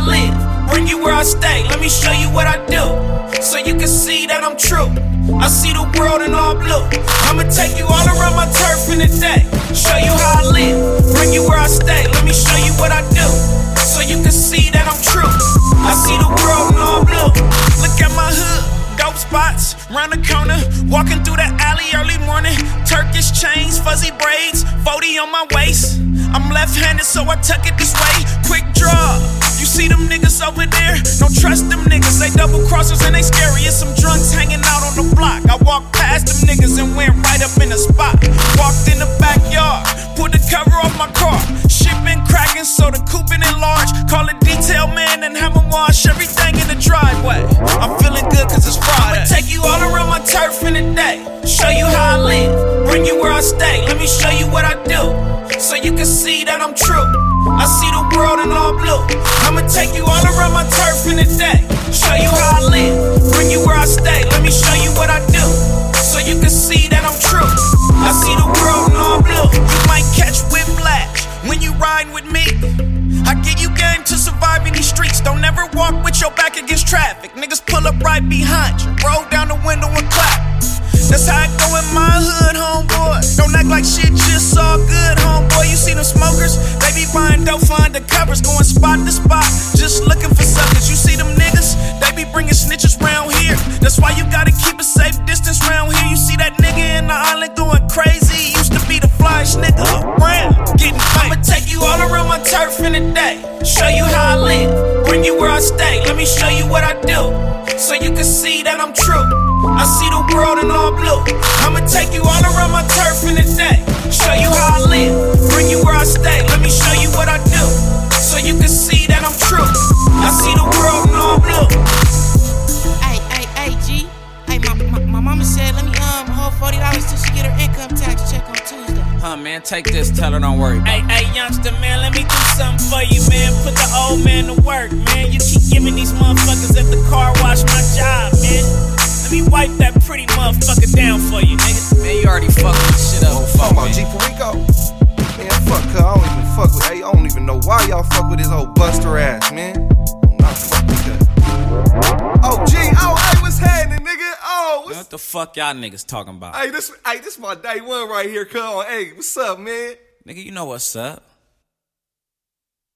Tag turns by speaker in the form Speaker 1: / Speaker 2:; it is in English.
Speaker 1: I live, bring you where I stay. Let me show you what I do, so you can see that I'm true. I see the world in all blue. I'ma take you all around my turf in a day, show you how I live, bring you where I stay. Let me show you what I do, so you can see that I'm true. I see the world in all blue. Look at my hood, dope spots, round the corner, walking through the alley early morning. Turkish chains, fuzzy braids, 40 on my waist. I'm left-handed, so I tuck it this way. Quick draw, you see them niggas over there? Don't trust them niggas, they double crossers and they scary. It's some drunks hanging out on the block. I walked past them niggas and went right up in the spot. Walked in the backyard, pulled the cover off my car. Shit been cracking, so the coupe been enlarged. Call it detail man and have them wash everything in the driveway. I'm feeling good cause it's Friday. I'ma take you all around my turf in a day, show you how I live, bring you where I stay. Let me show you what I do, so you can see that I'm true. I see the world in all blue. I'ma take you all around my turf in a day, show you how I live, bring you where I stay. Let me show you what I do, so you can see that I'm true. I see the world in all blue. You might catch whiplash when you ride with me. I give you game to survive in these streets. Don't ever walk with your back against traffic. Niggas pull up right behind you, roll down the window and clap. That's how it go in my hood, homeboy. Don't act like shit just all good, homeboy. You see them smokers? They be buying dope for undercovers, going spot to spot, just looking for suckers. You see them niggas? They be bringing snitches round here. That's why you gotta keep a safe distance round here. You see that nigga in the island going crazy? He used to be the flyest nigga around, getting fame. I'ma take you all around my turf in a day, show you how I live, bring you where I stay. Let me show you what I do, so you can see that I'm true. I see the world in all blue. I'ma take you all around my turf in a day, show you how I live, bring you where I stay. Let me show you what I do, so you can see that I'm true. I see the world in all blue.
Speaker 2: Hey, G. Hey, my mama said let me hold $40 till she get her income tax check on Tuesday.
Speaker 3: Huh, man, take this, tell her don't worry.
Speaker 1: Hey, youngster, man, let me do something for you, man. Put the old man to work, man. You keep giving these motherfuckers at the car wash my job, man. Let me wipe that pretty motherfucker down for you, nigga.
Speaker 3: Man, you already fucked this shit up.
Speaker 4: Fuck about G Perico. Man, fuck her. I don't even fuck with. Hey, I don't even know why y'all fuck with his old buster ass, man. I'm not fuck with that. Oh, G. Oh, hey, what's happening, nigga? Oh,
Speaker 3: Man, what the fuck y'all niggas talking about?
Speaker 4: Hey, this my day one right here, cuz. Hey, what's up, man?
Speaker 3: Nigga, you know what's up.